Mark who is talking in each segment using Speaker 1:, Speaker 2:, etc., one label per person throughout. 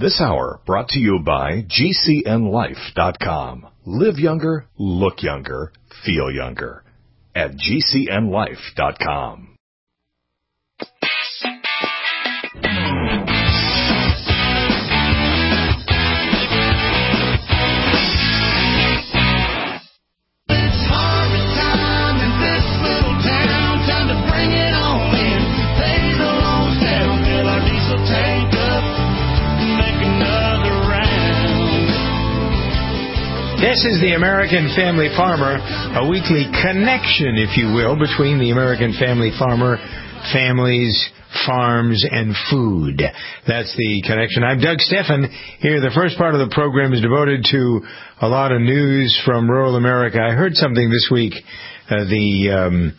Speaker 1: This hour brought to you by GCNLife.com. Live younger, look younger, feel younger. At GCNLife.com.
Speaker 2: This is the American Family Farmer, a weekly connection, if you will, between the American Family Farmer, families, farms, and food. That's the connection. I'm Doug Steffen. Here, the first part of the program is devoted to a lot of news from rural America. I heard something this week, the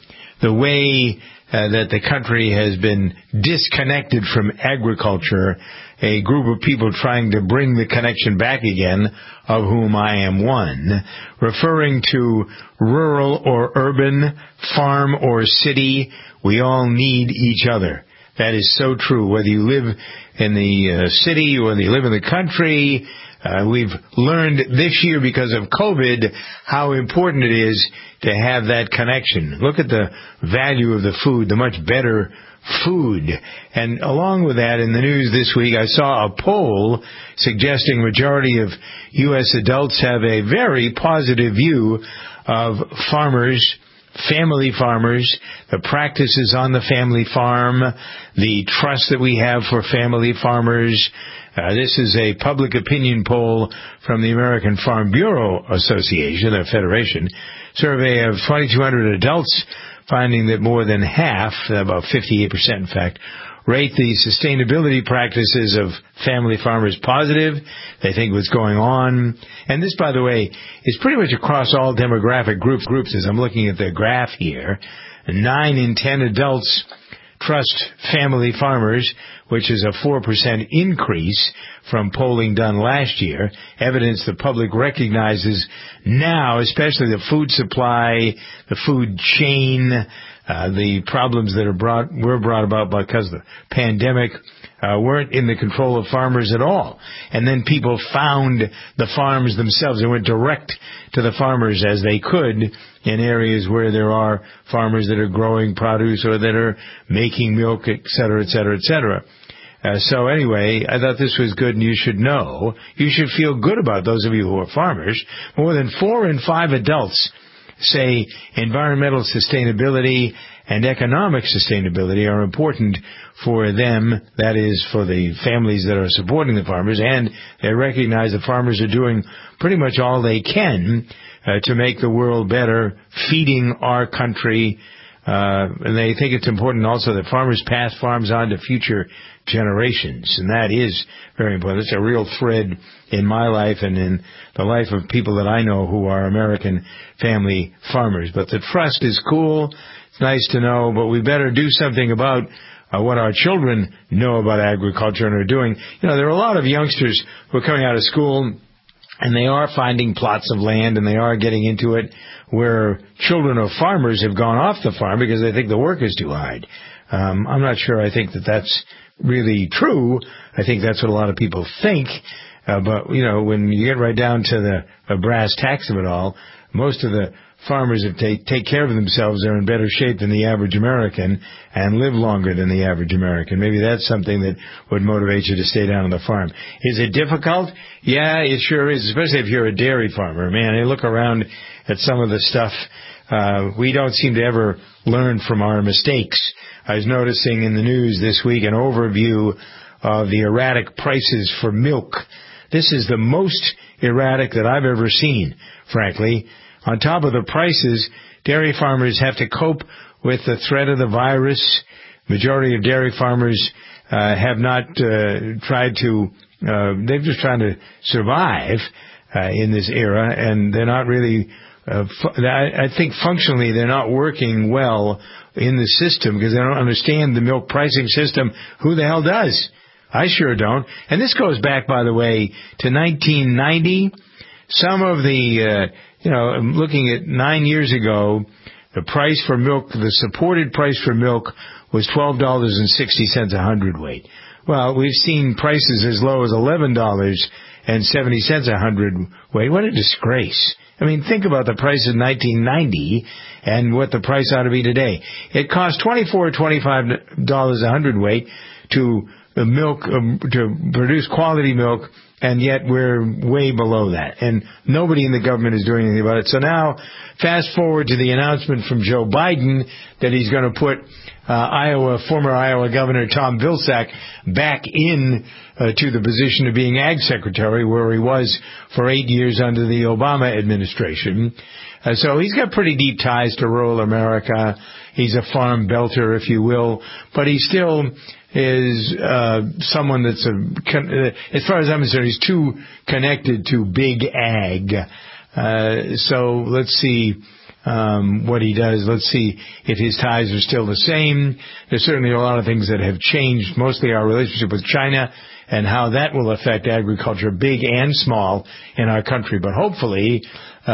Speaker 2: way that the country has been disconnected from agriculture, a group of people trying to bring the connection back again, of whom I am one, referring to rural or urban, farm or city. We all need each other. That is so true. Whether you live in the city or whether you live in the country, we've learned this year because of COVID how important it is to have that connection. Look at the value of the food, the much better food. And along with that, in the news this week, I saw a poll suggesting a majority of U.S. adults have a very positive view of farmers, family farmers, the practices on the family farm, the trust that we have for family farmers. This is a public opinion poll from the American Farm Bureau Association, their federation, survey of 2,200 adults, finding that more than half, about 58% in fact, rate the sustainability practices of family farmers positive. They think what's going on. And this, by the way, is pretty much across all demographic groups. As I'm looking at the graph here, 9 in 10 adults trust family farmers, which is a 4% increase from polling done last year. Evidence the public recognizes now, especially the food supply, the food chain, the problems that were brought about because of the pandemic weren't in the control of farmers at all. And then people found the farms themselves. They went direct to the farmers as they could in areas where there are farmers that are growing produce or that are making milk, et cetera, et cetera, et cetera. So anyway, I thought this was good, and you should know. You should feel good about those of you who are farmers. More than 4 in 5 adults say environmental sustainability and economic sustainability are important for them, that is, for the families that are supporting the farmers, and they recognize the farmers are doing pretty much all they can to make the world better, feeding our country, and they think it's important also that farmers pass farms on to future generations, and that is very important. It's a real thread in my life and in the life of people that I know who are American family farmers. But the trust is cool. It's nice to know, but we better do something about what our children know about agriculture and are doing. You know, there are a lot of youngsters who are coming out of school, and they are finding plots of land, and they are getting into it where children of farmers have gone off the farm because they think the work is too hard. I'm not sure I think that that's really true. I think that's what a lot of people think. But, you know, when you get right down to the brass tacks of it all, most of the farmers, if they take care of themselves, are in better shape than the average American and live longer than the average American. Maybe that's something that would motivate you to stay down on the farm. Is it difficult? Yeah, it sure is, especially if you're a dairy farmer. Man, I look around at some of the stuff. We don't seem to ever learn from our mistakes. I was noticing in the news this week an overview of the erratic prices for milk. This is the most erratic that I've ever seen, frankly. On top of the prices, dairy farmers have to cope with the threat of the virus. Majority of dairy farmers have not tried to, they're just trying to survive in this era, and they're not really, I think functionally they're not working well in the system because they don't understand the milk pricing system. Who the hell does? I sure don't. And this goes back, by the way, to 1990. Some of the, I'm looking at 9 years ago, the price for milk, the supported price for milk was $12.60 a hundredweight. Well, we've seen prices as low as $11.70 a hundredweight. What a disgrace. I mean, think about the price in 1990 and what the price ought to be today. It costs $24, $25 a hundredweight to produce quality milk, and yet we're way below that. And nobody in the government is doing anything about it. So now, fast forward to the announcement from Joe Biden that he's going to put former Iowa Governor Tom Vilsack back in to the position of being Ag Secretary, where he was for 8 years under the Obama administration. So he's got pretty deep ties to rural America. He's a farm belter, if you will, but he still is someone that's, as far as I'm concerned, he's too connected to big ag. So let's see what he does. Let's see if his ties are still the same. There's certainly a lot of things that have changed, mostly our relationship with China and how that will affect agriculture, big and small, in our country. But hopefully,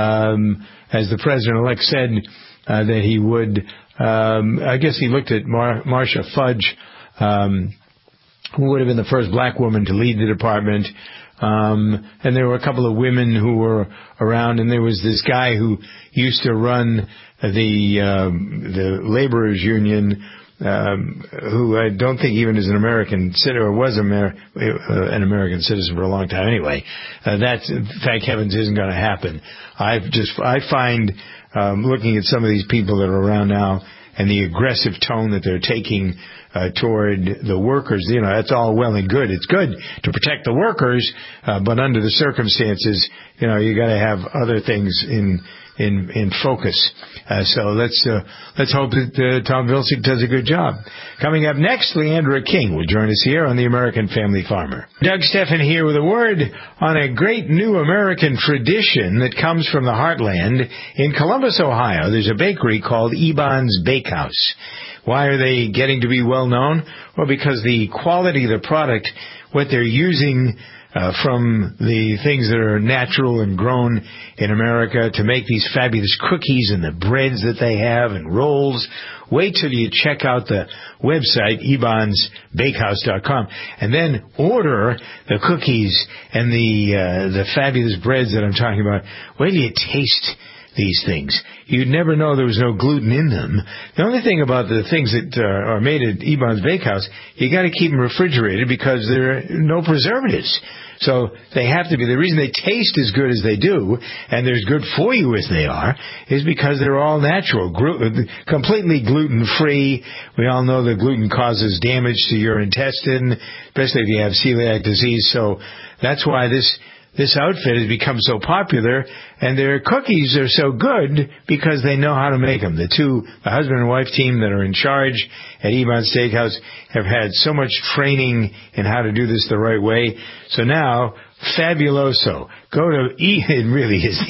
Speaker 2: as the president-elect said that he would, I guess he looked at Marcia Fudge, who would have been the first black woman to lead the department. And there were a couple of women who were around, and there was this guy who used to run the laborers union, who I don't think even is an American citizen, or was an American citizen for a long time anyway. That, thank heavens, isn't going to happen. I find, looking at some of these people that are around now, and the aggressive tone that they're taking toward the workers, that's all well and good. It's good to protect the workers, but under the circumstances, you got to have other things in focus. So let's hope that Tom Vilsack does a good job. Coming up next, Leandra King will join us here on the American Family Farmer. Doug Stephan here with a word on a great new American tradition that comes from the heartland. In Columbus, Ohio, there's a bakery called Eban's Bakehouse. Why are they getting to be well known? Well, because the quality of the product, what they're using from the things that are natural and grown in America to make these fabulous cookies and the breads that they have and rolls. Wait till you check out the website, ebansbakehouse.com, and then order the cookies and the fabulous breads that I'm talking about. Wait till you taste these things. You'd never know there was no gluten in them. The only thing about the things that are made at Eban's Bakehouse, you got to keep them refrigerated because there are no preservatives. So they have to be. The reason they taste as good as they do, and they're as good for you as they are, is because they're all natural, completely gluten-free. We all know that gluten causes damage to your intestine, especially if you have celiac disease. So that's why this outfit has become so popular, and their cookies are so good because they know how to make them. The husband and wife team that are in charge at Eban's Steakhouse have had so much training in how to do this the right way. So now, fabuloso. Go to eat. It really is.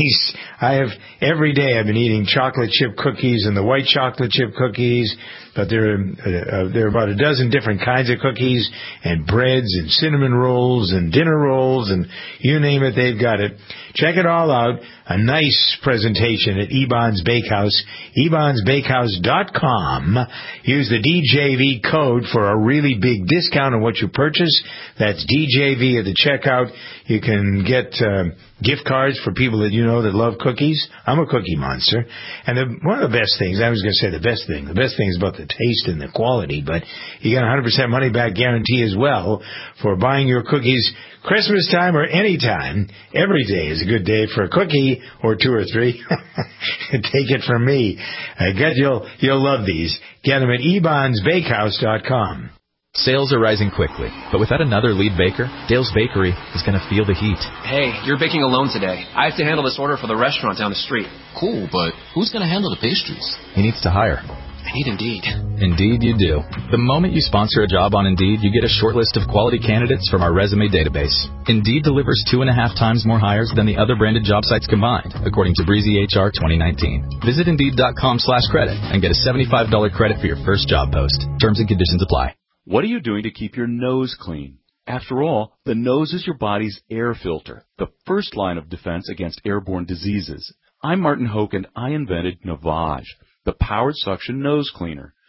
Speaker 2: Every day I've been eating chocolate chip cookies and the white chocolate chip cookies, but there are about a dozen different kinds of cookies and breads and cinnamon rolls and dinner rolls and you name it, they've got it. Check it all out. A nice presentation at Eban's Bakehouse, ebansbakehouse.com. Use the DJV code for a really big discount on what you purchase. That's DJV at the checkout. You can get gift cards for people that that love cookies. I'm a cookie monster. And one of the best things, I was going to say the best thing is about the taste and the quality, but you get 100% money back guarantee as well for buying your cookies Christmas time or any time. Every day is a good day for a cookie or two or three. Take it from me. I bet you'll love these. Get them at ebansbakehouse.com.
Speaker 3: Sales are rising quickly, but without another lead baker, Dale's Bakery is going to feel the heat.
Speaker 4: Hey, you're baking alone today. I have to handle this order for the restaurant down the street.
Speaker 5: Cool, but who's going to handle the pastries?
Speaker 3: He needs to hire.
Speaker 4: I need Indeed.
Speaker 3: Indeed you do. The moment you sponsor a job on Indeed, you get a short list of quality candidates from our resume database. Indeed delivers 2.5 times more hires than the other branded job sites combined, according to Breezy HR 2019. Visit Indeed.com/credit and get a $75 credit for your first job post. Terms and conditions apply.
Speaker 6: What are you doing to keep your nose clean? After all, the nose is your body's air filter, the first line of defense against airborne diseases. I'm Martin Hoke, and I invented Navage, the powered suction nose cleaner.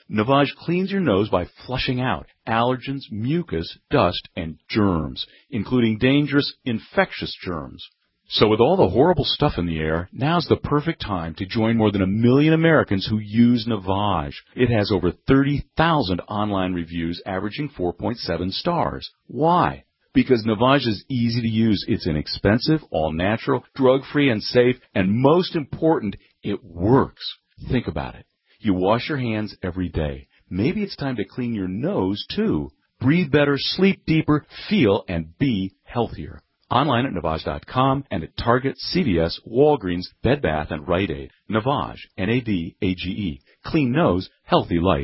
Speaker 6: Navage cleans your nose by flushing out allergens, mucus, dust, and germs, including dangerous infectious germs. So with all the horrible stuff in the air, now's the perfect time to join more than 1 million Americans who use Navage. It has over 30,000 online reviews averaging 4.7 stars. Why? Because Navage is easy to use. It's inexpensive, all-natural, drug-free, and safe, and most important, it works. Think about it. You wash your hands every day. Maybe it's time to clean your nose, too. Breathe better, sleep deeper, feel, and be healthier. Online at Navage.com and at Target, CVS, Walgreens, Bed Bath, and Rite Aid. Navage, N-A-V-A-G-E. Clean nose, healthy life.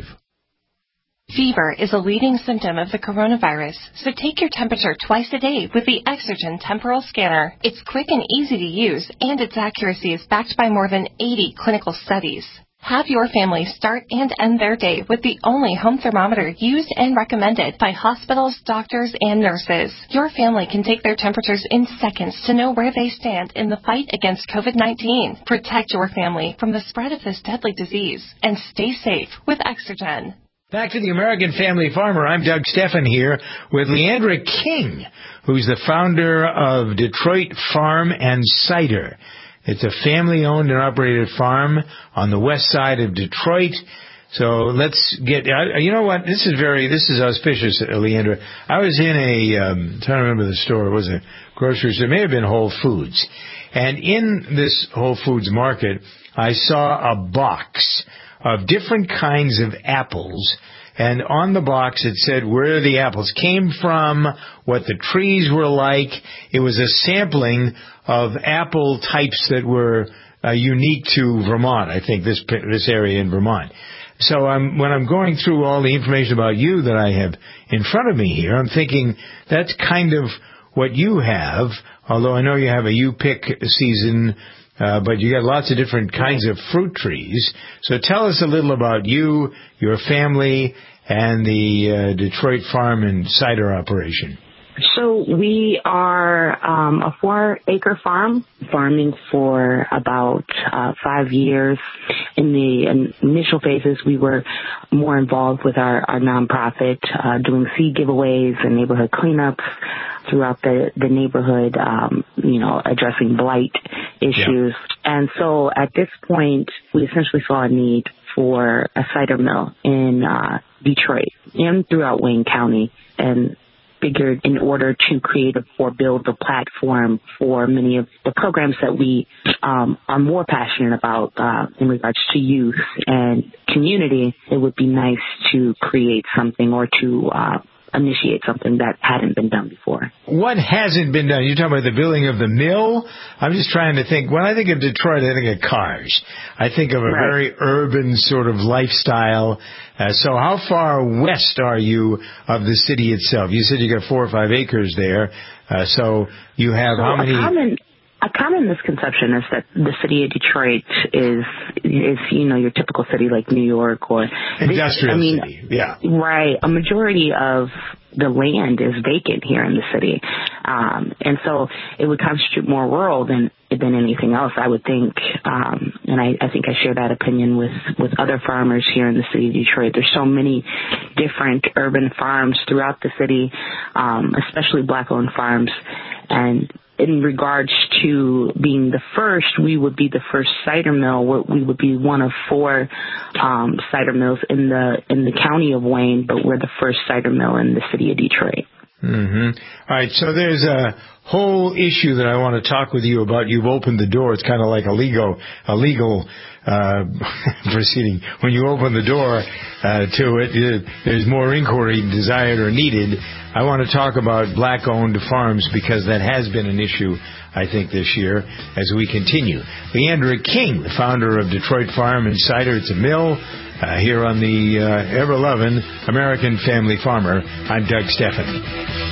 Speaker 7: Fever is a leading symptom of the coronavirus, so take your temperature twice a day with the Exergen Temporal Scanner. It's quick and easy to use, and its accuracy is backed by more than 80 clinical studies. Have your family start and end their day with the only home thermometer used and recommended by hospitals, doctors, and nurses. Your family can take their temperatures in seconds to know where they stand in the fight against COVID-19. Protect your family from the spread of this deadly disease and stay safe with Exergen.
Speaker 2: Back to the American Family Farmer. I'm Doug Steffen here with Leandra King, who's the founder of Detroit Farm and Cider. It's a family-owned and operated farm on the west side of Detroit. So let's get, you know what, this is auspicious, Leandra. I was in trying to remember the store, it was a grocery store, it may have been Whole Foods. And in this Whole Foods market, I saw a box of different kinds of apples. And on the box it said where the apples came from, what the trees were like. It was a sampling of apple types that were unique to Vermont, I think, this area in Vermont. So when I'm going through all the information about you that I have in front of me here, I'm thinking that's kind of what you have, although I know you have a you-pick season, but you got lots of different kinds of fruit trees. So tell us a little about you, your family, and the Detroit Farm and Cider operation.
Speaker 8: So we are a 4-acre farm, farming for about 5 years. In the initial phases, we were more involved with our nonprofit, doing seed giveaways and neighborhood cleanups throughout the neighborhood, addressing blight issues. Yeah. And so at this point, we essentially saw a need for a cider mill in Detroit and throughout Wayne County, and figured in order to create or build a platform for many of the programs that we are more passionate about in regards to youth and community, it would be nice to create something or to initiate something that hadn't been done before.
Speaker 2: What hasn't been done? You're talking about the building of the mill? I'm just trying to think. When I think of Detroit, I think of cars. I think of a very urban sort of lifestyle. So how far west are you of the city itself? You said you got 4 or 5 acres there. So you have how many?
Speaker 8: A common misconception is that the city of Detroit is your typical city like New York or
Speaker 2: industrial city. Yeah.
Speaker 8: Right. A majority of the land is vacant here in the city. And so it would constitute more rural than anything else, I would think. And I think I share that opinion with other farmers here in the city of Detroit. There's so many different urban farms throughout the city, especially black-owned farms. And in regards to being the first, we would be the first cider mill. We would be one of 4 cider mills in the county of Wayne, but we're the first cider mill in the city of Detroit.
Speaker 2: Mm-hmm. All right, so there's a whole issue that I want to talk with you about. You've opened the door. It's kind of like a legal proceeding. When you open the door to it, there's more inquiry desired or needed. I want to talk about black-owned farms because that has been an issue, I think, this year as we continue. Leandra King, the founder of Detroit Farm and Cider. It's a mill here on the ever-loving American Family Farmer. I'm Doug Steffen.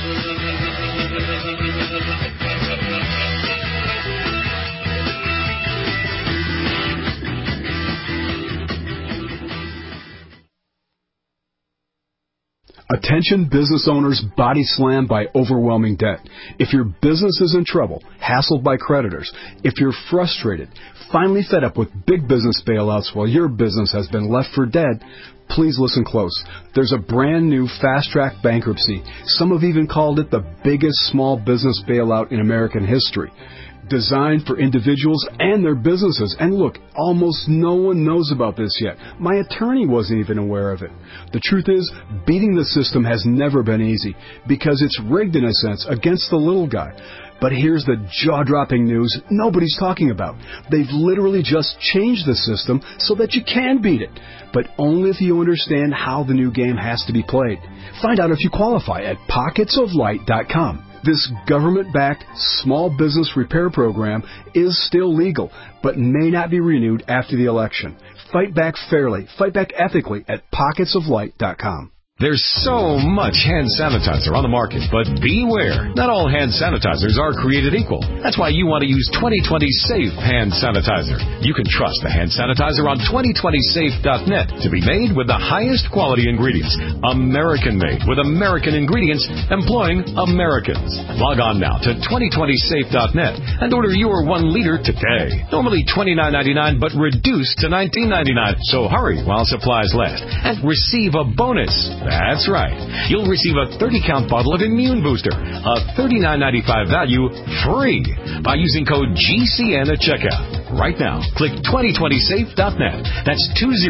Speaker 9: Attention business owners body slammed by overwhelming debt. If your business is in trouble, hassled by creditors, if you're frustrated, finally fed up with big business bailouts while your business has been left for dead, Please listen close. There's a brand new fast-track bankruptcy. Some have even called it the biggest small business bailout in American history. Designed for individuals and their businesses. And look, almost no one knows about this yet. My attorney wasn't even aware of it. The truth is, beating the system has never been easy because it's rigged in a sense against the little guy. But here's the jaw-dropping news nobody's talking about. They've literally just changed the system so that you can beat it, but only if you understand how the new game has to be played. Find out if you qualify at pocketsoflight.com. This government-backed small business repair program is still legal, but may not be renewed after the election. Fight back fairly, fight back ethically at pocketsoflight.com.
Speaker 10: There's so much hand sanitizer on the market, but beware. Not all hand sanitizers are created equal. That's why you want to use 2020 Safe Hand Sanitizer. You can trust the hand sanitizer on 2020safe.net to be made with the highest quality ingredients. American-made with American ingredients employing Americans. Log on now to 2020safe.net and order your 1 liter today. Normally $29.99, but reduced to $19.99. So hurry while supplies last and receive a bonus. That's right. You'll receive a 30-count bottle of Immune Booster, a $39.95 value, free by using code GCN at checkout. Right now, click 2020safe.net. That's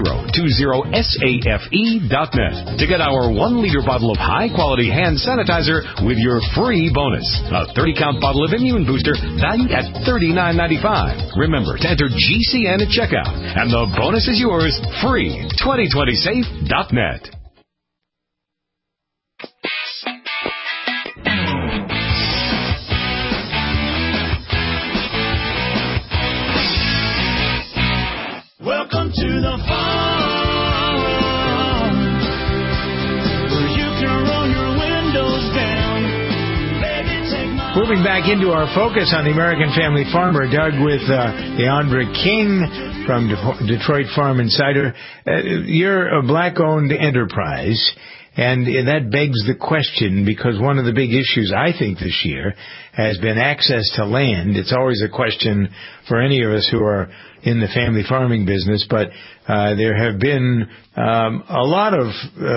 Speaker 10: 2020safe.net to get our 1-liter bottle of high-quality hand sanitizer with your free bonus. A 30-count bottle of Immune Booster valued at $39.95. Remember to enter GCN at checkout, and the bonus is yours free. 2020safe.net.
Speaker 11: Welcome to the farm, where you can roll your windows down. Baby, take my...
Speaker 2: Moving back into our focus on the American Family Farmer, Doug, with Deandra King from Detroit Farm Insider. You're a black-owned enterprise, and that begs the question, because one of the big issues, I think, this year has been access to land. It's always a question for any of us who are in the family farming business, but there have been a lot of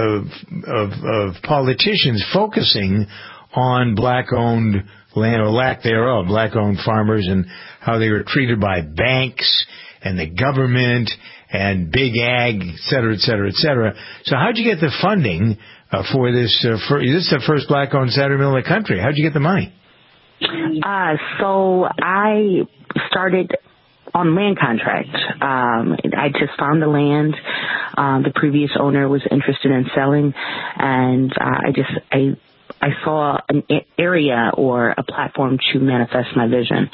Speaker 2: politicians focusing on black-owned land, or lack thereof, black-owned farmers, and how they were treated by banks and the government and big ag, et cetera, et cetera, et cetera. So how'd you get the funding for this? This is the first black-owned cider mill in the country. How'd you get the money?
Speaker 8: So I started on land contract. I just found the land. The previous owner was interested in selling, and I saw an area or a platform to manifest my vision.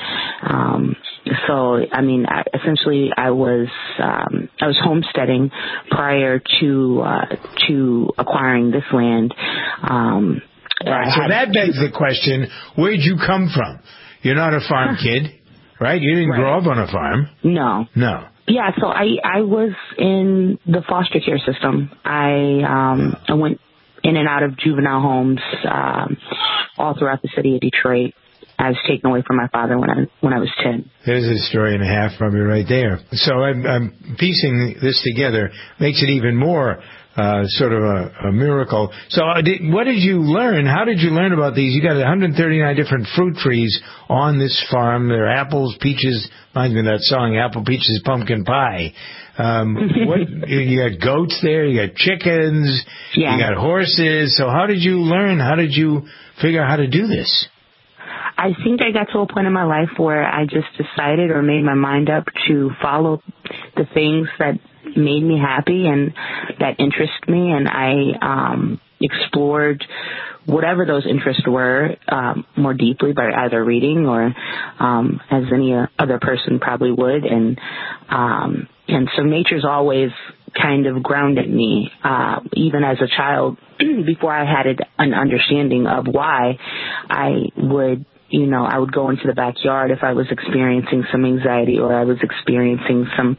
Speaker 8: Essentially I was homesteading prior to acquiring this land.
Speaker 2: Right. So that begs the question, where'd you come from? You're not a farm kid, right? You didn't grow up on a farm.
Speaker 8: No. Yeah, so I was in the foster care system. I went in and out of juvenile homes all throughout the city of Detroit. I was taken away from my father when I was 10.
Speaker 2: There's a story and a half from you right there. So I'm piecing this together. Makes it even more sort of a miracle. So what did you learn? How did you learn about these? You got 139 different fruit trees on this farm. There are apples, peaches. Reminds me of that song, Apple, Peaches, Pumpkin Pie. You got goats there, you got chickens, you got horses. So how did you learn? How did you figure out how to do this?
Speaker 8: I think I got to a point in my life where I just decided or made my mind up to follow the things that made me happy and that interest me, and I explored whatever those interests were more deeply by either reading or as any other person probably would, and so nature's always kind of grounded me, even as a child, before I had an understanding of why I would go into the backyard if I was experiencing some anxiety or I was experiencing some,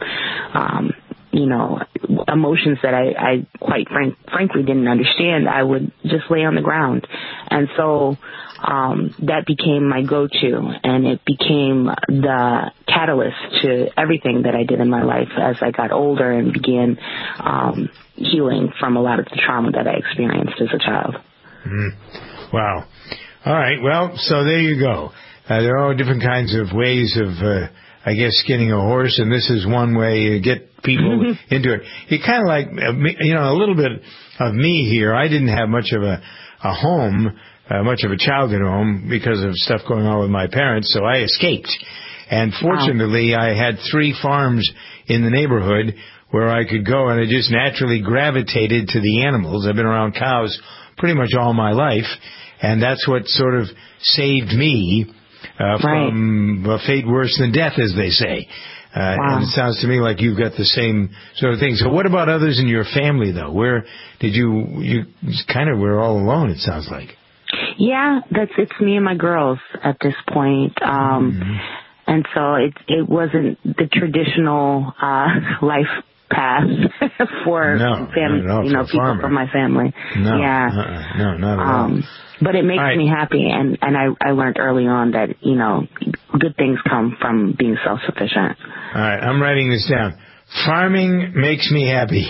Speaker 8: emotions that I quite frankly didn't understand. I would just lay on the ground. And so that became my go-to, and it became the catalyst to everything that I did in my life as I got older and began healing from a lot of the trauma that I experienced as a child.
Speaker 2: Wow. All right. Well, so there you go. There are all different kinds of ways of, I guess, skinning a horse, and this is one way to get people into it. You're kind of like, a little bit of me here. I didn't have much of a home, much of a childhood home because of stuff going on with my parents, so I escaped. And fortunately, I had 3 farms in the neighborhood where I could go, and I just naturally gravitated to the animals. I've been around cows pretty much all my life, and that's what sort of saved me from a fate worse than death, as they say. And it sounds to me like you've got the same sort of thing. So what about others in your family, though? Where did you kind of were all alone, it sounds like.
Speaker 8: Yeah, it's me and my girls at this point. And so it wasn't the traditional life path for people from my family.
Speaker 2: No,
Speaker 8: yeah.
Speaker 2: No, not at all.
Speaker 8: But it makes me happy, and I learned early on that, good things come from being self-sufficient.
Speaker 2: All right, I'm writing this down. Farming makes me happy.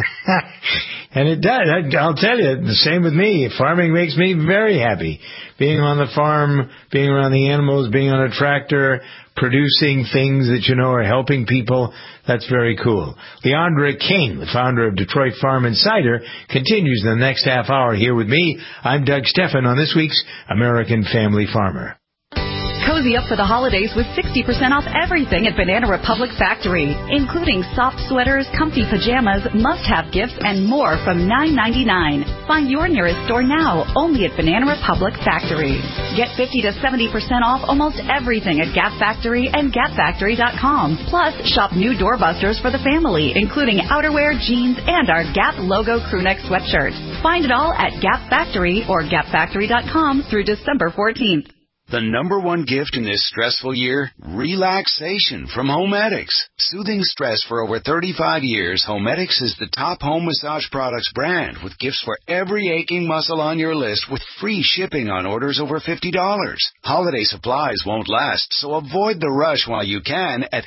Speaker 2: And it does. I'll tell you, the same with me. Farming makes me very happy. Being on the farm, being around the animals, being on a tractor, producing things that are helping people, that's very cool. Leandra King, the founder of Detroit Farm Insider, continues the next half hour here with me. I'm Doug Steffen on this week's American Family Farmer.
Speaker 12: Cozy up for the holidays with 60% off everything at Banana Republic Factory, including soft sweaters, comfy pajamas, must-have gifts, and more from $9.99. Find your nearest store now, only at Banana Republic Factory. Get 50 to 70% off almost everything at Gap Factory and GapFactory.com. Plus, shop new doorbusters for the family, including outerwear, jeans, and our Gap logo crewneck sweatshirt. Find it all at Gap Factory or GapFactory.com through December 14th.
Speaker 13: The number one gift in this stressful year? Relaxation from Homedics. Soothing stress for over 35 years, Homedics is the top home massage products brand with gifts for every aching muscle on your list with free shipping on orders over $50. Holiday supplies won't last, so avoid the rush while you can at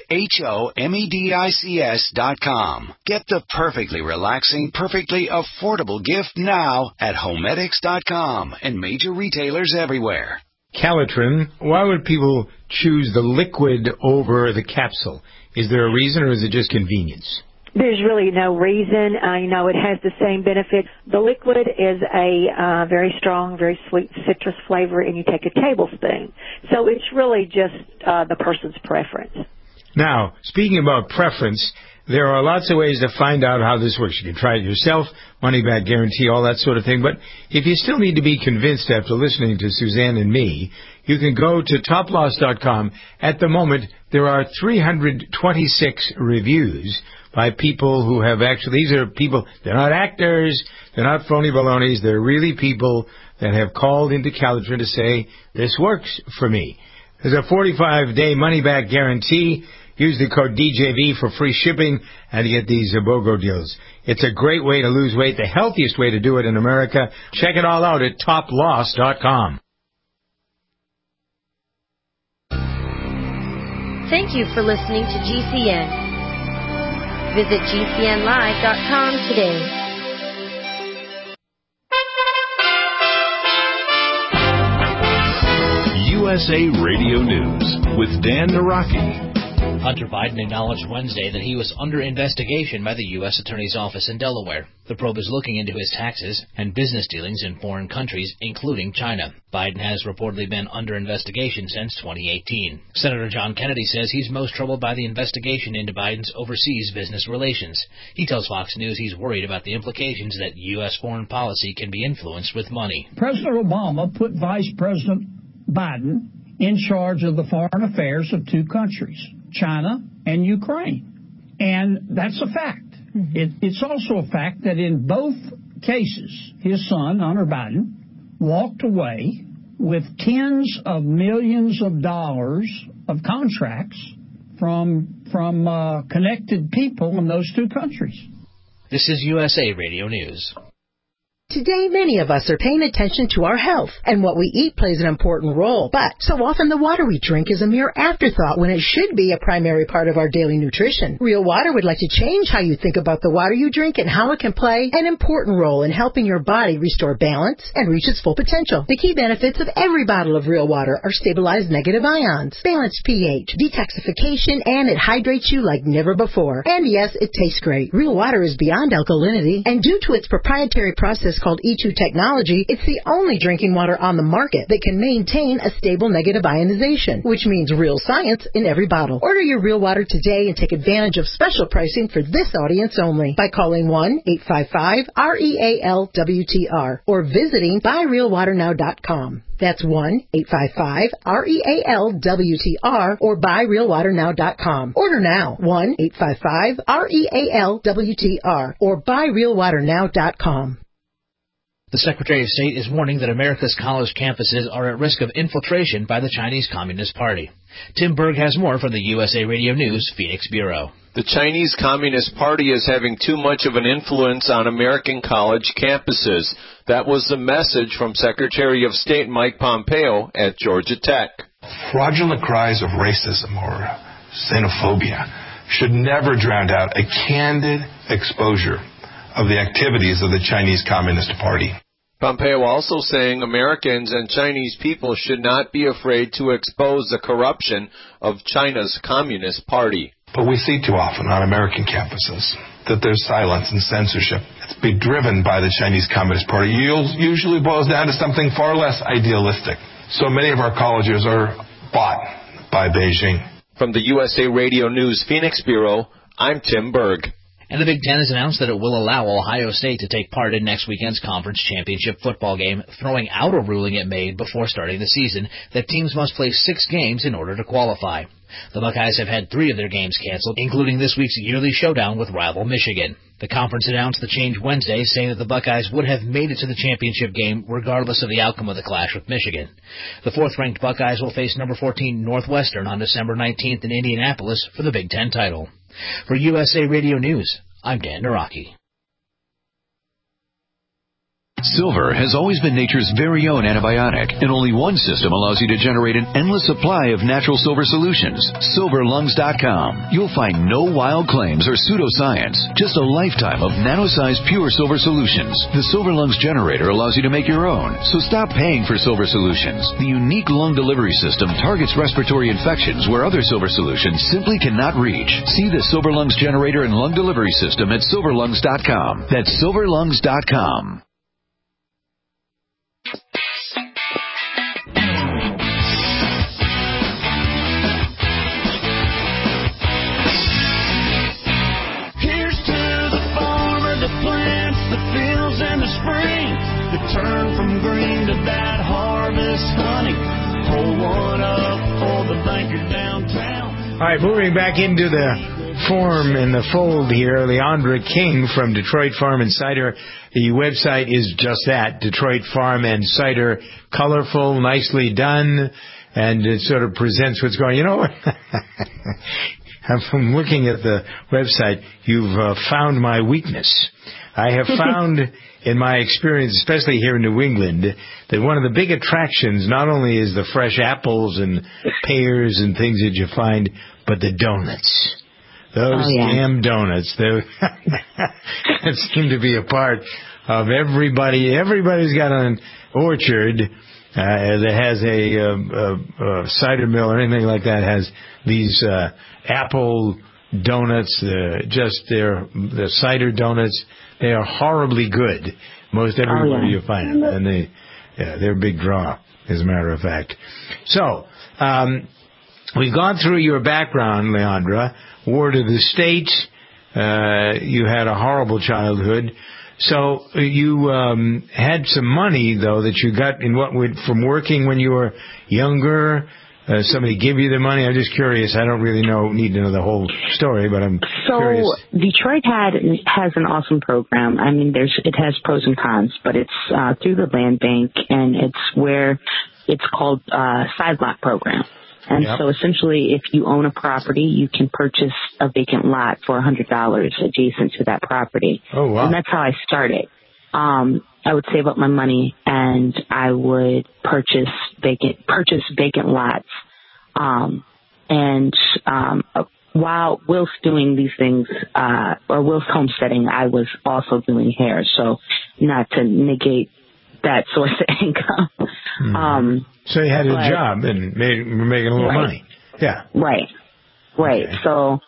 Speaker 13: HOMEDICS.com. Get the perfectly relaxing, perfectly affordable gift now at Homedics.com and major retailers everywhere.
Speaker 2: Calitrin, why would people choose the liquid over the capsule? Is there a reason, or is it just convenience?
Speaker 14: There's really no reason. It has the same benefit. The liquid is a very strong, very sweet citrus flavor, and you take a tablespoon. So it's really just the person's preference. Now,
Speaker 2: speaking about preference, there are lots of ways to find out how this works. You can try it yourself, money-back guarantee, all that sort of thing. But if you still need to be convinced after listening to Suzanne and me, you can go to toploss.com. At the moment, there are 326 reviews by people who have actually, these are people, they're not actors, they're not phony balonies, they're really people that have called into Calitrin to say, this works for me. There's a 45-day money-back guarantee. Use the code DJV for free shipping and you get these BOGO deals. It's a great way to lose weight, the healthiest way to do it in America. Check it all out at toploss.com.
Speaker 15: Thank you for listening to GCN. Visit GCNlive.com today.
Speaker 1: USA Radio News with Dan Naraki.
Speaker 16: Hunter Biden acknowledged Wednesday that he was under investigation by the U.S. Attorney's Office in Delaware. The probe is looking into his taxes and business dealings in foreign countries, including China. Biden has reportedly been under investigation since 2018. Senator John Kennedy says he's most troubled by the investigation into Biden's overseas business relations. He tells Fox News he's worried about the implications that U.S. foreign policy can be influenced with money.
Speaker 17: President Obama put Vice President Biden in charge of the foreign affairs of two countries, China and Ukraine. And that's a fact. It's also a fact that in both cases, his son, Hunter Biden, walked away with tens of millions of dollars of contracts from connected people in those two countries.
Speaker 16: This is USA Radio News.
Speaker 18: Today, many of us are paying attention to our health, and what we eat plays an important role. But so often the water we drink is a mere afterthought when it should be a primary part of our daily nutrition. Real Water would like to change how you think about the water you drink and how it can play an important role in helping your body restore balance and reach its full potential. The key benefits of every bottle of Real Water are stabilized negative ions, balanced pH, detoxification, and it hydrates you like never before. And yes, it tastes great. Real Water is beyond alkalinity, and due to its proprietary process called E2 technology, it's the only drinking water on the market that can maintain a stable negative ionization, which means real science in every bottle. Order your Real Water today and take advantage of special pricing for this audience only by calling 1-855-REALWTR or visiting buyrealwaternow.com. That's 1-855-REALWTR or buyrealwaternow.com. Order now, 1-855-REALWTR or buyrealwaternow.com.
Speaker 16: The Secretary of State is warning that America's college campuses are at risk of infiltration by the Chinese Communist Party. Tim Berg has more from the USA Radio News Phoenix Bureau.
Speaker 19: The Chinese Communist Party is having too much of an influence on American college campuses. That was the message from Secretary of State Mike Pompeo at Georgia Tech.
Speaker 20: Fraudulent cries of racism or xenophobia should never drown out a candid exposure of the activities of the Chinese Communist Party.
Speaker 19: Pompeo also saying Americans and Chinese people should not be afraid to expose the corruption of China's Communist Party.
Speaker 20: But we see too often on American campuses that there's silence and censorship. It's being driven by the Chinese Communist Party. Usually boils down to something far less idealistic. So many of our colleges are bought by Beijing.
Speaker 19: From the USA Radio News Phoenix Bureau, I'm Tim Berg.
Speaker 16: And the Big Ten has announced that it will allow Ohio State to take part in next weekend's conference championship football game, throwing out a ruling it made before starting the season that teams must play 6 games in order to qualify. The Buckeyes have had 3 of their games canceled, including this week's yearly showdown with rival Michigan. The conference announced the change Wednesday, saying that the Buckeyes would have made it to the championship game regardless of the outcome of the clash with Michigan. The 4th-ranked Buckeyes will face number 14 Northwestern on December 19th in Indianapolis for the Big Ten title. For USA Radio News, I'm Dan Naraki.
Speaker 10: Silver has always been nature's very own antibiotic, and only one system allows you to generate an endless supply of natural silver solutions. SilverLungs.com. You'll find no wild claims or pseudoscience, just a lifetime of nano-sized pure silver solutions. The Silver Lungs generator allows you to make your own, so stop paying for silver solutions. The unique lung delivery system targets respiratory infections where other silver solutions simply cannot reach. See the Silver Lungs generator and lung delivery system at SilverLungs.com. That's SilverLungs.com.
Speaker 11: Turn from green to that harvest honey. Pull one up for the banker downtown.
Speaker 2: All right, moving back into the form and the fold here, Leandra King from Detroit Farm and Cider. The website is just that, Detroit Farm and Cider. Colorful, nicely done, and it sort of presents what's going on. You know what? I'm looking at the website. You've found my weakness. I have found, in my experience, especially here in New England, that one of the big attractions not only is the fresh apples and pears and things that you find, but the donuts. Those damn donuts. That seem to be a part of everybody. Everybody's got an orchard that has a cider mill or anything like that, has these apple donuts, the cider donuts. They are horribly good. Most everywhere you find them. And they're a big draw, as a matter of fact. So, we've gone through your background, Leandra. War to the States. You had a horrible childhood. So, you had some money, though, that you got from working when you were younger. Somebody give you the money? I'm just curious. I don't really need to know the whole story, but I'm curious.
Speaker 8: So Detroit has an awesome program. I mean, it has pros and cons, but it's through the land bank, and it's called side lot program. And so essentially, if you own a property, you can purchase a vacant lot for $100 adjacent to that property.
Speaker 2: Oh, wow.
Speaker 8: And that's how I started. I would save up my money and I would purchase vacant lots. Whilst doing these things, or whilst homesteading, I was also doing hair. So not to negate that source of income.
Speaker 2: Mm-hmm. So you had a job and were making a little money. Yeah.
Speaker 8: Right. Okay. So,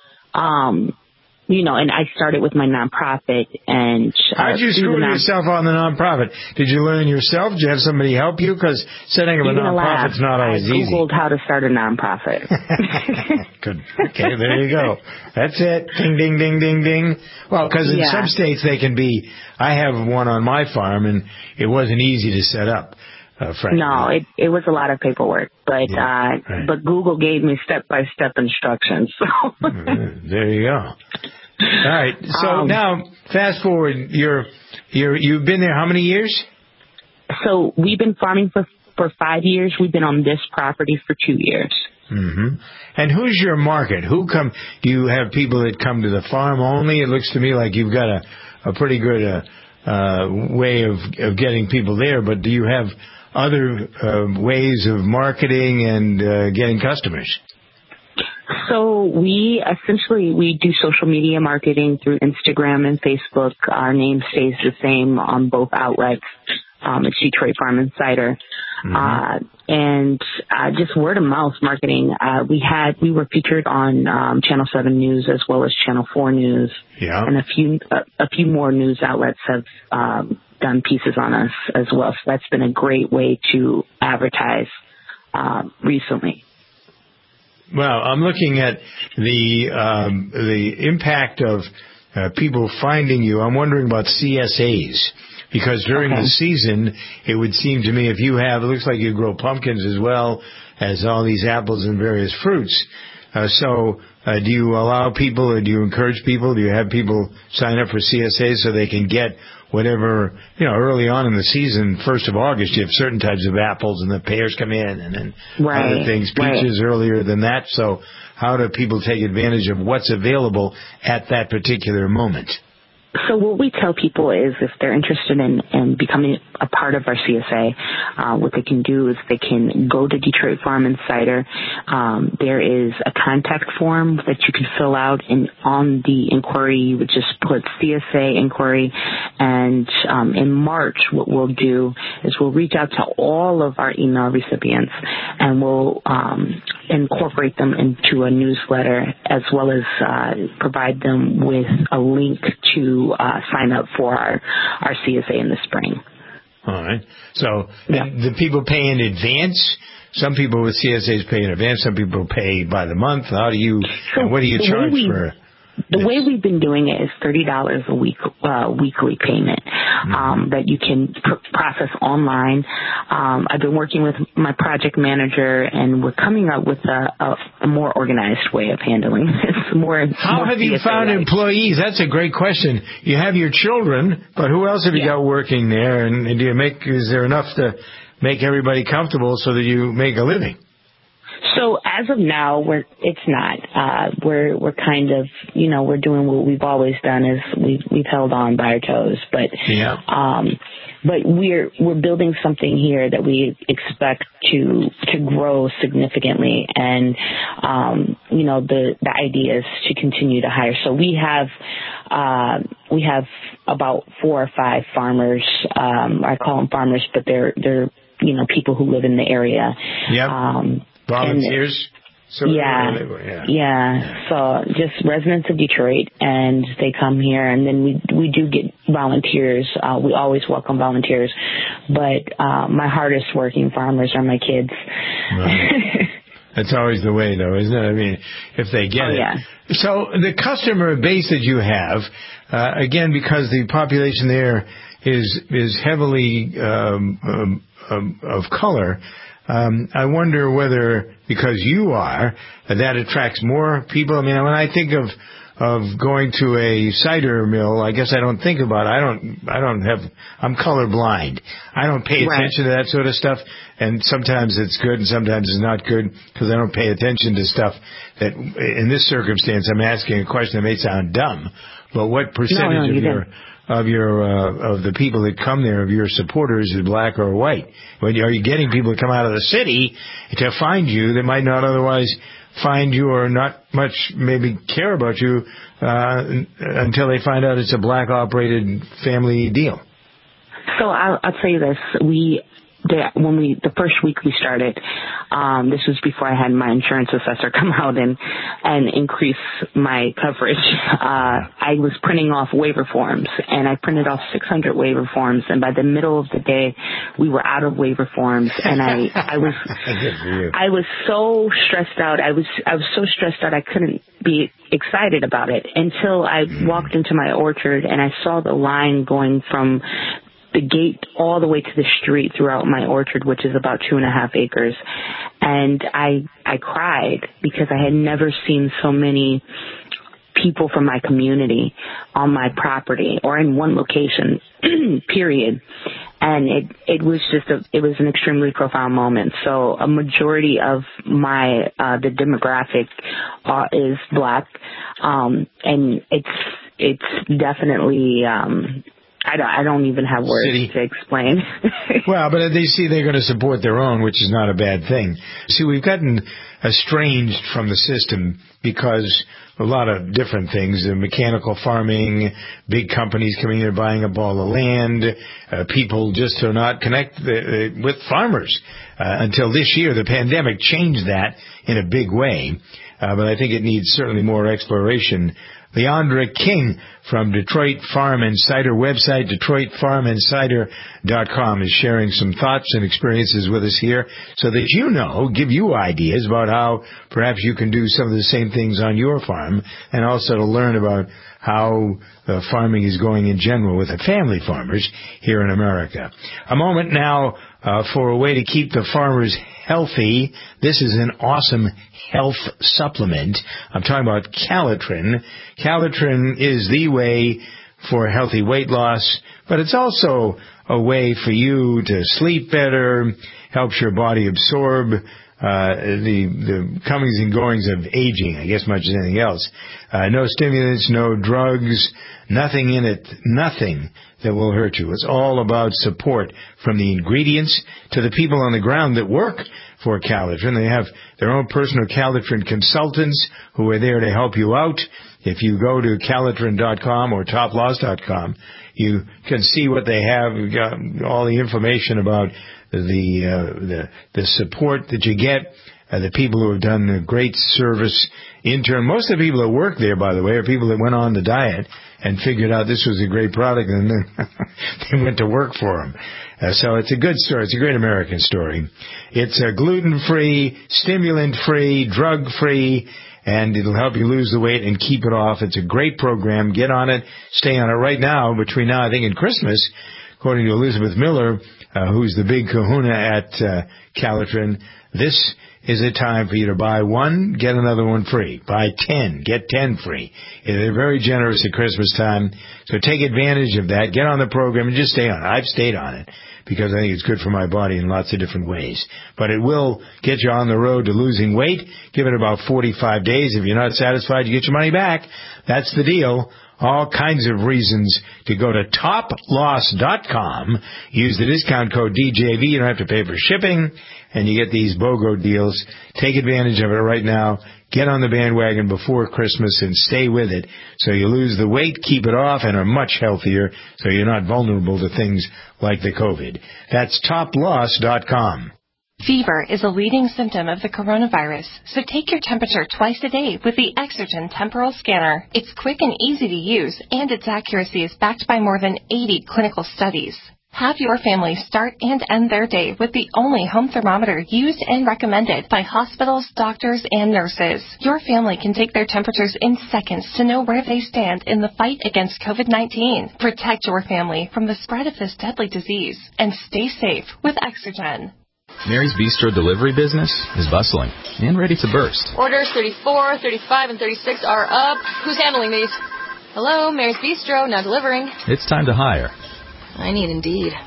Speaker 8: and I started with my nonprofit. And
Speaker 2: how'd you screw yourself on the nonprofit? Did you learn yourself? Did you have somebody help you? Because setting up a nonprofit's not always easy.
Speaker 8: I Googled how to start a nonprofit.
Speaker 2: Good. Okay, there you go. That's it. Ding, ding, ding, ding, ding. Well, because in some states they can be. I have one on my farm, and it wasn't easy to set up. Frankly.
Speaker 8: No, it was a lot of paperwork, but but Google gave me step-by-step instructions. So.
Speaker 2: There you go. All right. So now, fast forward. You've been there how many years?
Speaker 8: So we've been farming for 5 years. We've been on this property for 2 years.
Speaker 2: Mm-hmm. And who's your market? Do you have people that come to the farm only? It looks to me like you've got a pretty good way of getting people there. But do you have other ways of marketing and getting customers?
Speaker 8: So we do social media marketing through Instagram and Facebook. Our name stays the same on both outlets. It's Detroit Farm Insider. Mm-hmm. And just word of mouth marketing. We were featured on Channel 7 News as well as Channel 4 News. Yeah. And a few more news outlets have done pieces on us as well. So that's been a great way to advertise recently.
Speaker 2: Well, I'm looking at the impact of people finding you. I'm wondering about CSAs. Because during the season, it would seem to me it looks like you grow pumpkins as well as all these apples and various fruits. So do you allow people, or do you encourage people? Do you have people sign up for CSAs so they can get whatever, early on in the season, 1st of August, you have certain types of apples and the pears come in and then other things, peaches earlier than that. So how do people take advantage of what's available at that particular moment?
Speaker 8: So what we tell people is if they're interested in becoming a part of our CSA, what they can do is they can go to Detroit Farm Insider. There is a contact form that you can fill out, and on the inquiry you would just put CSA inquiry. And in March, what we'll do is we'll reach out to all of our email recipients, and we'll incorporate them into a newsletter, as well as provide them with a link to sign up for our CSA in the spring.
Speaker 2: All right. So the people pay in advance. Some people with CSAs pay in advance. Some people pay by the month. What do you charge for?
Speaker 8: The way we've been doing it is $30 a week, weekly payment, that you can process online. I've been working with my project manager, and we're coming up with a more organized way of handling this.
Speaker 2: How have you found employees? That's a great question. You have your children, but who else have you got working there? And is there enough to make everybody comfortable so that you make a living?
Speaker 8: So as of now, it's not. We're kind of, we're doing what we've always done, is we've held on by our toes, but we're building something here that we expect to grow significantly, and the idea is to continue to hire. So we have about 4 or 5 farmers. I call them farmers, but they're people who live in the area.
Speaker 2: Yep. Volunteers?
Speaker 8: So just residents of Detroit, and they come here, and then we do get volunteers. We always welcome volunteers, but my hardest working farmers are my kids.
Speaker 2: Right. That's always the way, though, isn't it? I mean, if they get it. Yeah. So the customer base that you have, again, because the population there is heavily of color, I wonder whether, because you are, that attracts more people. I mean, when I think of going to a cider mill, I guess I don't think about it. I'm colorblind. I don't pay attention to that sort of stuff. And sometimes it's good and sometimes it's not good, because I don't pay attention to stuff that, in this circumstance, I'm asking a question that may sound dumb, but what percentage of the people that come there, of your supporters, is black or white? Are you getting people to come out of the city to find you that might not otherwise find you or not much maybe care about you until they find out it's a black-operated family deal?
Speaker 8: So I'll tell you this. The first week we started, this was before I had my insurance assessor come out and increase my coverage. I was printing off waiver forms, and I printed off 600 waiver forms, and by the middle of the day, we were out of waiver forms, and I was so stressed out. I was so stressed out I couldn't be excited about it until I walked into my orchard and I saw the line going from the gate all the way to the street throughout my orchard, which is about 2.5 acres. And I cried because I had never seen so many people from my community on my property or in one location, period. And it was an extremely profound moment. So a majority of the demographic is black. And it's definitely, I don't even have words to explain.
Speaker 2: Well, but they see they're going to support their own, which is not a bad thing. See, we've gotten estranged from the system because a lot of different things, mechanical farming, big companies coming in and buying up all the land, people just are not connected with farmers. Until this year, the pandemic changed that in a big way, but I think it needs certainly more exploration. Leandra King from Detroit Farm and Cider website, DetroitFarmandCider.com, is sharing some thoughts and experiences with us here so that give you ideas about how perhaps you can do some of the same things on your farm, and also to learn about how farming is going in general with the family farmers here in America. A moment now for a way to keep the farmers healthy. This is an awesome health supplement. I'm talking about Calitrin. Calitrin is the way for healthy weight loss, but it's also a way for you to sleep better, helps your body absorb the comings and goings of aging, I guess, much as anything else. No stimulants, no drugs, nothing in it, nothing that will hurt you. It's all about support from the ingredients to the people on the ground that work for Calitrin. They have their own personal Calitrin consultants who are there to help you out. If you go to Calitrin.com or TopLoss.com, you can see what they have. We've got all the information about the support that you get, the people who have done a great service intern. Most of the people that work there, by the way, are people that went on the diet and figured out this was a great product, and then they went to work for them. So it's a good story. It's a great American story. It's gluten-free, stimulant-free, drug-free, and it'll help you lose the weight and keep it off. It's a great program. Get on it. Stay on it right now, between now, I think, and Christmas, according to Elizabeth Miller, who's the big kahuna at Calitrin. This is a time for you to buy one, get another one free. Buy 10, get 10 free. They're very generous at Christmas time, so take advantage of that. Get on the program and just stay on it. I've stayed on it because I think it's good for my body in lots of different ways. But it will get you on the road to losing weight. Give it about 45 days. If you're not satisfied, you get your money back. That's the deal. All kinds of reasons to go to TopLoss.com. Use the discount code DJV. You don't have to pay for shipping, and you get these BOGO deals. Take advantage of it right now. Get on the bandwagon before Christmas and stay with it so you lose the weight, keep it off, and are much healthier so you're not vulnerable to things like the COVID. That's TopLoss.com.
Speaker 7: Fever is a leading symptom of the coronavirus, so take your temperature twice a day with the Exergen Temporal Scanner. It's quick and easy to use, and its accuracy is backed by more than 80 clinical studies. Have your family start and end their day with the only home thermometer used and recommended by hospitals, doctors, and nurses. Your family can take their temperatures in seconds to know where they stand in the fight against COVID-19. Protect your family from the spread of this deadly disease, and stay safe with Exergen.
Speaker 3: Mary's Bistro delivery business is bustling and ready to burst.
Speaker 21: Orders 34, 35, and 36 are up. Who's handling these? Hello, Mary's Bistro, now delivering.
Speaker 3: It's time to hire.
Speaker 21: I need Indeed.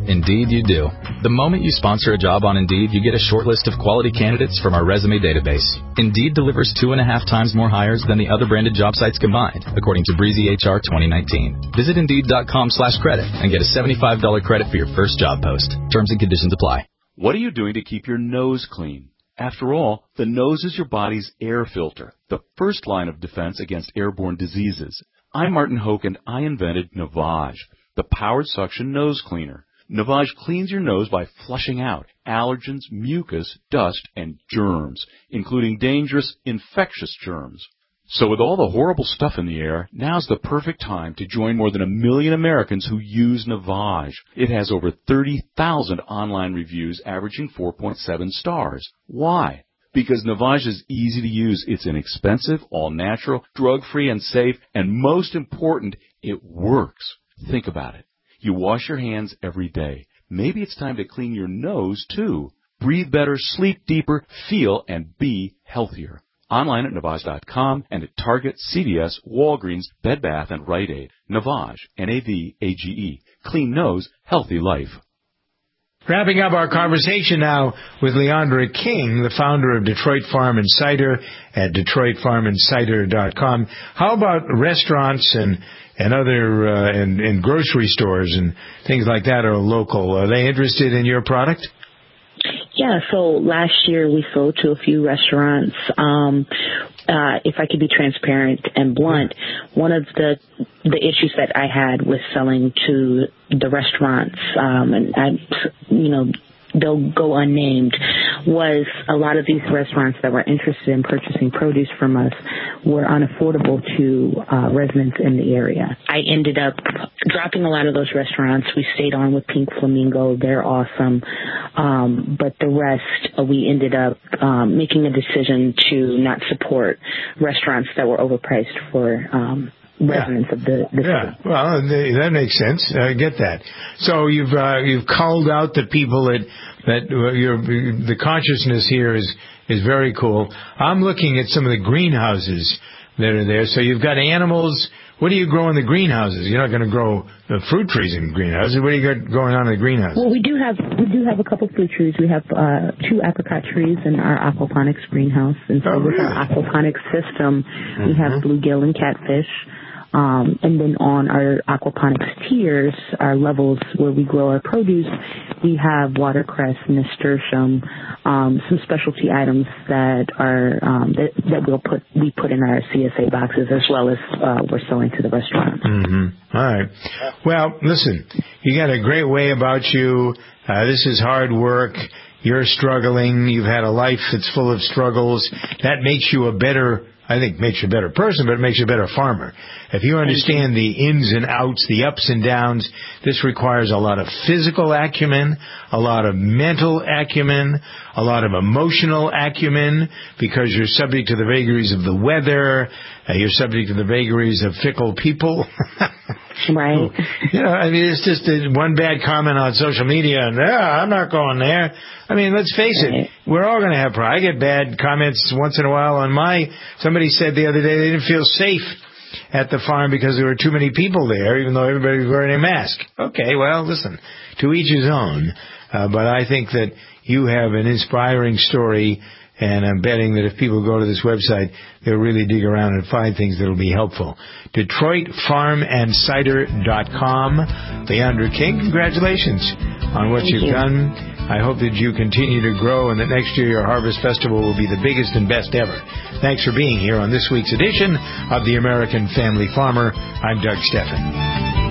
Speaker 3: Indeed, you do. The moment you sponsor a job on Indeed, you get a short list of quality candidates from our resume database. Indeed delivers 2.5 times more hires than the other branded job sites combined, according to Breezy HR 2019. Visit Indeed.com/credit and get a $75 credit for your first job post. Terms and conditions apply.
Speaker 6: What are you doing to keep your nose clean? After all, the nose is your body's air filter, the first line of defense against airborne diseases. I'm Martin Hoke, and I invented Navage, the powered suction nose cleaner. Navage cleans your nose by flushing out allergens, mucus, dust, and germs, including dangerous infectious germs. So with all the horrible stuff in the air, now's the perfect time to join more than 1 million Americans who use Navage. It has over 30,000 online reviews averaging 4.7 stars. Why? Because Navage is easy to use. It's inexpensive, all-natural, drug-free, and safe, and most important, it works. Think about it. You wash your hands every day. Maybe it's time to clean your nose, too. Breathe better, sleep deeper, feel and be healthier. Online at Navage.com and at Target, CVS, Walgreens, Bed Bath, and Rite Aid. Navage, N-A-V-A-G-E. Clean nose, healthy life.
Speaker 2: Wrapping up our conversation now with Leandra King, the founder of Detroit Farm and Cider at DetroitFarmandCider.com. How about restaurants and other and grocery stores and things like that are local? Are they interested in your product?
Speaker 8: Yeah, so last year we sold to a few restaurants. If I could be transparent and blunt, one of the issues that I had with selling to the restaurants, they'll go unnamed, was a lot of these restaurants that were interested in purchasing produce from us were unaffordable to residents in the area. I ended up dropping a lot of those restaurants. We stayed on with Pink Flamingo. They're awesome. But the rest, we ended up making a decision to not support restaurants that were overpriced for residents of the city.
Speaker 2: Yeah, well, that makes sense. I get that. So you've culled out the people the consciousness here is very cool. I'm looking at some of the greenhouses that are there. So you've got animals. What do you grow in the greenhouses? You're not going to grow the fruit trees in greenhouses. What do you got going on in the greenhouse?
Speaker 8: Well, we do have a couple of fruit trees. We have 2 apricot trees in our aquaponics greenhouse. And so with our aquaponics system, we have bluegill and catfish. And then on our aquaponics tiers, our levels where we grow our produce, we have watercress, nasturtium, some specialty items that are that we put in our CSA boxes, as well as we're selling to the restaurant.
Speaker 2: Mm-hmm. All right. Well, listen, you got a great way about you. This is hard work. You're struggling. You've had a life that's full of struggles. That makes you makes you a better person, but it makes you a better farmer. If you understand the ins and outs, the ups and downs, this requires a lot of physical acumen, a lot of mental acumen, a lot of emotional acumen, because you're subject to the vagaries of the weather, you're subject to the vagaries of fickle people.
Speaker 8: Right.
Speaker 2: It's just one bad comment on social media, and I'm not going there. Let's face it, we're all going to have problems. I get bad comments once in a while on somebody said the other day they didn't feel safe at the farm because there were too many people there, even though everybody was wearing a mask. Okay, well, listen, to each his own. But I think that you have an inspiring story, and I'm betting that if people go to this website, they'll really dig around and find things that will be helpful. DetroitFarmandCider.com. Leandra King, congratulations on what you've done. I hope that you continue to grow and that next year your Harvest Festival will be the biggest and best ever. Thanks for being here on this week's edition of The American Family Farmer. I'm Doug Steffen.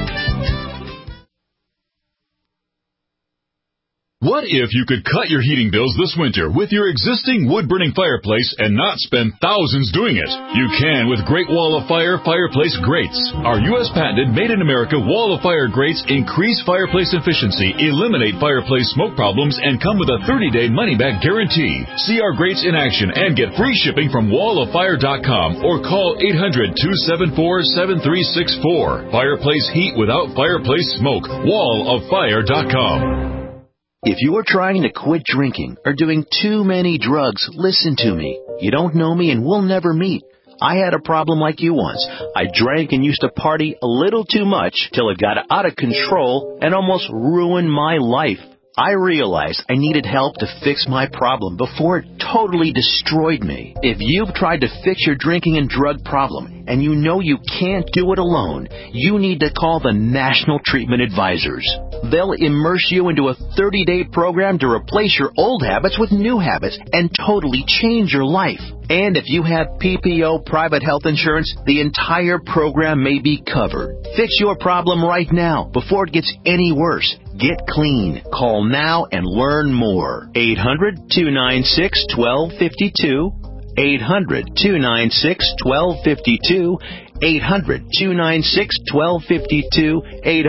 Speaker 5: What if you could cut your heating bills this winter with your existing wood-burning fireplace and not spend thousands doing it? You can with Great Wall of Fire fireplace grates. Our U.S. patented made-in-America Wall of Fire grates increase fireplace efficiency, eliminate fireplace smoke problems, and come with a 30-day money-back guarantee. See our grates in action and get free shipping from walloffire.com or call 800-274-7364. Fireplace heat without fireplace smoke. walloffire.com.
Speaker 22: If you're trying to quit drinking or doing too many drugs, listen to me. You don't know me and we'll never meet. I had a problem like you once. I drank and used to party a little too much till it got out of control and almost ruined my life. I realized I needed help to fix my problem before it totally destroyed me. If you've tried to fix your drinking and drug problem and you know you can't do it alone, you need to call the National Treatment Advisors. They'll immerse you into a 30-day program to replace your old habits with new habits and totally change your life. And if you have PPO private health insurance, the entire program may be covered. Fix your problem right now before it gets any worse. Get clean. Call now and learn more. 800-296-1252. 800-296-1252. 800-296-1252.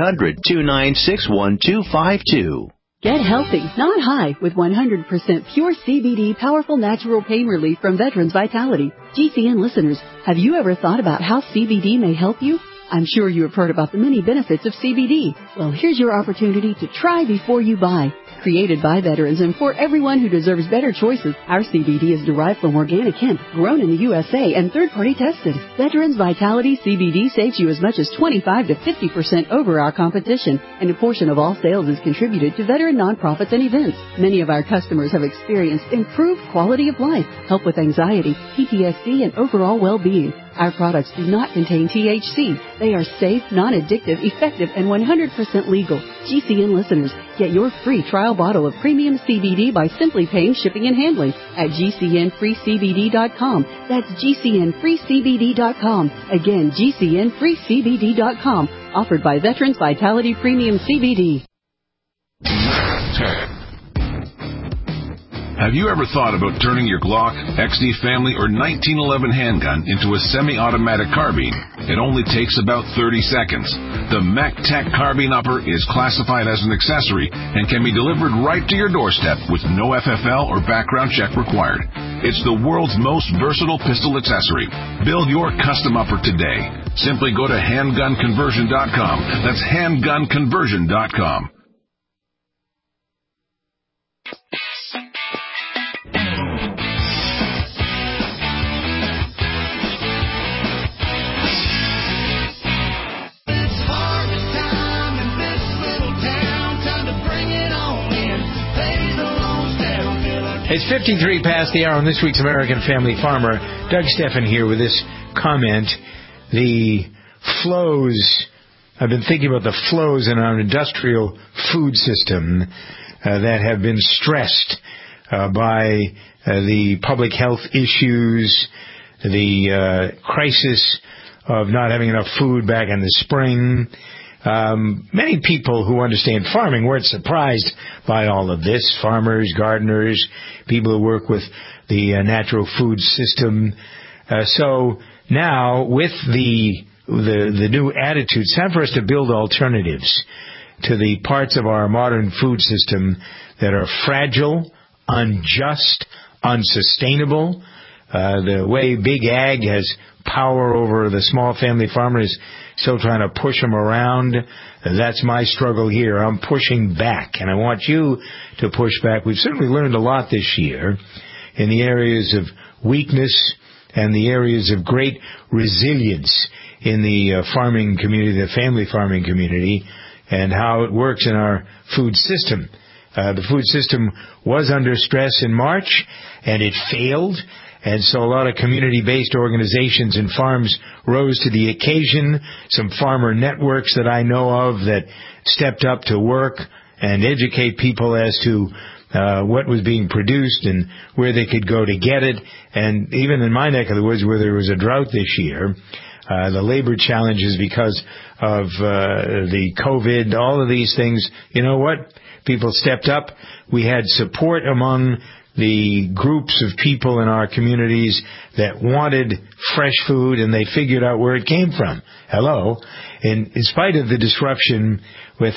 Speaker 22: 800-296-1252.
Speaker 4: Get healthy, not high, with 100% pure CBD powerful natural pain relief from Veterans Vitality. GCN listeners, have you ever thought about how CBD may help you? I'm sure you have heard about the many benefits of CBD. Well, here's your opportunity to try before you buy. Created by veterans and for everyone who deserves better choices, our CBD is derived from organic hemp, grown in the USA and third-party tested. Veterans Vitality CBD saves you as much as 25 to 50% over our competition, and a portion of all sales is contributed to veteran nonprofits and events. Many of our customers have experienced improved quality of life, help with anxiety, PTSD, and overall well-being. Our products do not contain THC. They are safe, non-addictive, effective, and 100% legal. GCN listeners, get your free trial bottle of premium CBD by simply paying shipping and handling at GCNFreeCBD.com. That's GCNFreeCBD.com. Again, GCNFreeCBD.com. Offered by Veterans Vitality Premium CBD.
Speaker 9: Have you ever thought about turning your Glock, XD Family, or 1911 handgun into a semi-automatic carbine? It only takes about 30 seconds. The MacTac Carbine Upper is classified as an accessory and can be delivered right to your doorstep with no FFL or background check required. It's the world's most versatile pistol accessory. Build your custom upper today. Simply go to handgunconversion.com. That's handgunconversion.com.
Speaker 2: It's 53 past the hour on this week's American Family Farmer. Doug Stephan here with this comment. The flows, I've been thinking about the flows in our industrial food system that have been stressed by the public health issues, the crisis of not having enough food back in the spring. Many people who understand farming weren't surprised by all of this. Farmers, gardeners, people who work with the natural food system. So now, with the new attitude, it's time for us to build alternatives to the parts of our modern food system that are fragile, unjust, unsustainable. The way Big Ag has power over the small family farmers, still trying to push them around. That's my struggle here. I'm pushing back, and I want you to push back. We've certainly learned a lot this year in the areas of weakness and the areas of great resilience in the farming community, the family farming community, and how it works in our food system. The food system was under stress in March, and it failed. And so a lot of community-based organizations and farms rose to the occasion. Some farmer networks that I know of that stepped up to work and educate people as to what was being produced and where they could go to get it. And even in my neck of the woods where there was a drought this year, the labor challenges because of the COVID, all of these things, you know what? People stepped up. We had support among the groups of people in our communities that wanted fresh food, and they figured out where it came from. Hello. And in spite of the disruption with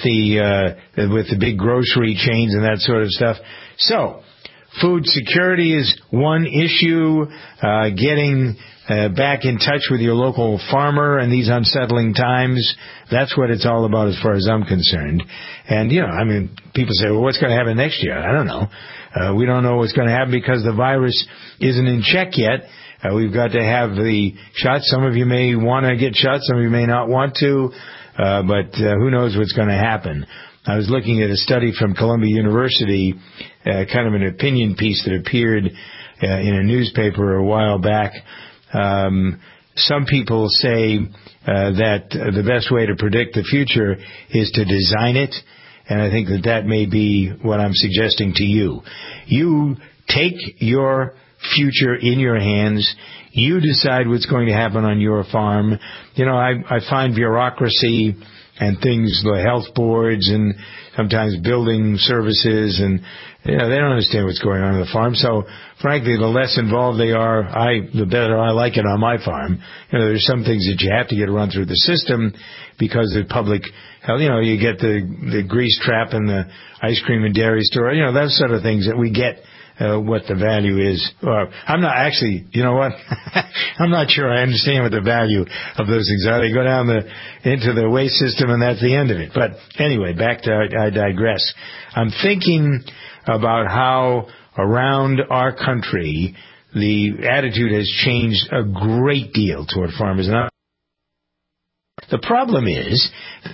Speaker 2: the big grocery chains and that sort of stuff. So, food security is one issue. Getting back in touch with your local farmer in these unsettling times. That's what it's all about as far as I'm concerned. And, you know, I mean, people say, well, what's going to happen next year? I don't know. We don't know what's going to happen because the virus isn't in check yet. We've got to have the shots. Some of you may want to get shots. Some of you may not want to. But who knows what's going to happen. I was looking at a study from Columbia University, kind of an opinion piece that appeared in a newspaper a while back. Some people say that the best way to predict the future is to design it, and I think that may be what I'm suggesting to you. You take your future in your hands. You decide what's going to happen on your farm. You know, I find bureaucracy and things, the health boards and sometimes building services, and they don't understand what's going on the farm. So, frankly, the less involved they are, the better I like it on my farm. There's some things that you have to get run through the system because the public health. You get the grease trap in the ice cream and dairy store. Those sort of things that we get. What the value is. I'm not actually, you know what? I'm not sure I understand what the value of those things are. They go down into the waste system and that's the end of it. But anyway, back to, I digress. I'm thinking about how around our country the attitude has changed a great deal toward farmers. And the problem is,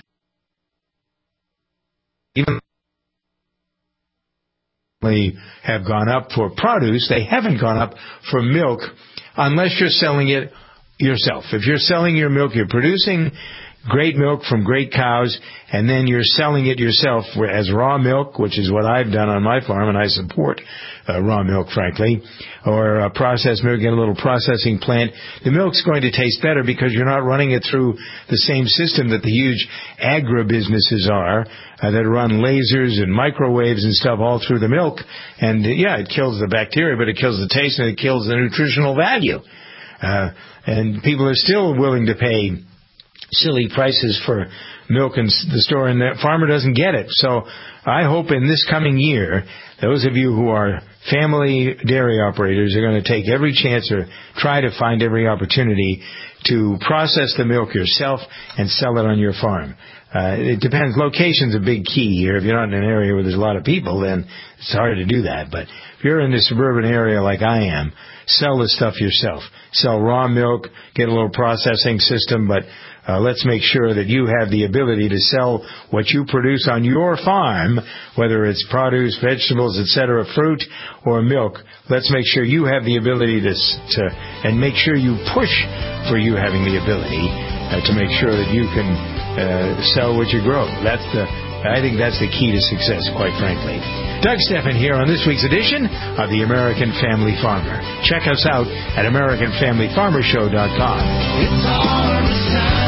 Speaker 2: even have gone up for produce, they haven't gone up for milk unless you're selling it yourself. If you're selling your milk, you're producing great milk from great cows, and then you're selling it yourself as raw milk, which is what I've done on my farm, and I support raw milk, frankly, or processed milk, get a little processing plant. The milk's going to taste better because you're not running it through the same system that the huge agribusinesses are that run lasers and microwaves and stuff all through the milk. And, it kills the bacteria, but it kills the taste and it kills the nutritional value. And people are still willing to pay silly prices for milk in the store, and the farmer doesn't get it. So I hope in this coming year, those of you who are family dairy operators are going to take every chance or try to find every opportunity to process the milk yourself and sell it on your farm. It depends. Location's a big key here. If you're not in an area where there's a lot of people, then it's hard to do that. But if you're in a suburban area like I am, sell the stuff yourself. Sell raw milk, get a little processing system, but let's make sure that you have the ability to sell what you produce on your farm, whether it's produce, vegetables, etc., fruit, or milk. Let's make sure you have the ability to and make sure you push for you having the ability to make sure that you can sell what you grow. I think that's the key to success, quite frankly. Doug Stephan here on this week's edition of the American Family Farmer. Check us out at AmericanFamilyFarmerShow.com. It's harvest time.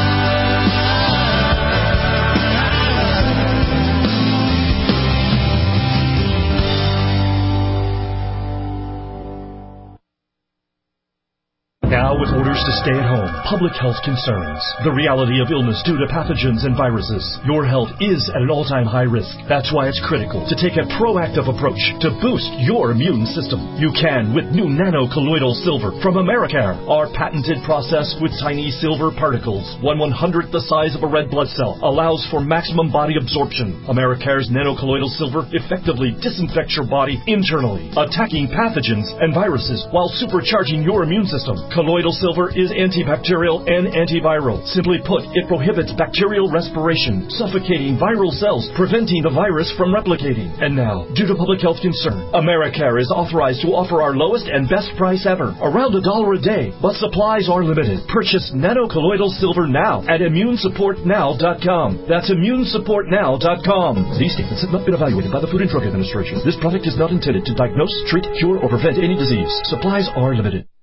Speaker 12: Now, with orders to stay at home, public health concerns, the reality of illness due to pathogens and viruses, your health is at an all-time high risk. That's why it's critical to take a proactive approach to boost your immune system. You can with new nano-colloidal silver from Americare, our patented process with tiny silver particles, 1/100th the size of a red blood cell, allows for maximum body absorption. Americare's nano-colloidal silver effectively disinfects your body internally, attacking pathogens and viruses while supercharging your immune system. Colloidal silver is antibacterial and antiviral. Simply put, it prohibits bacterial respiration, suffocating viral cells, preventing the virus from replicating. And now, due to public health concern, Americare is authorized to offer our lowest and best price ever, around $1 a day, but supplies are limited. Purchase nano-colloidal silver now at ImmuneSupportNow.com. That's ImmuneSupportNow.com. These statements have not been evaluated by the Food and Drug Administration. This product is not intended to diagnose, treat, cure, or prevent any disease. Supplies are limited.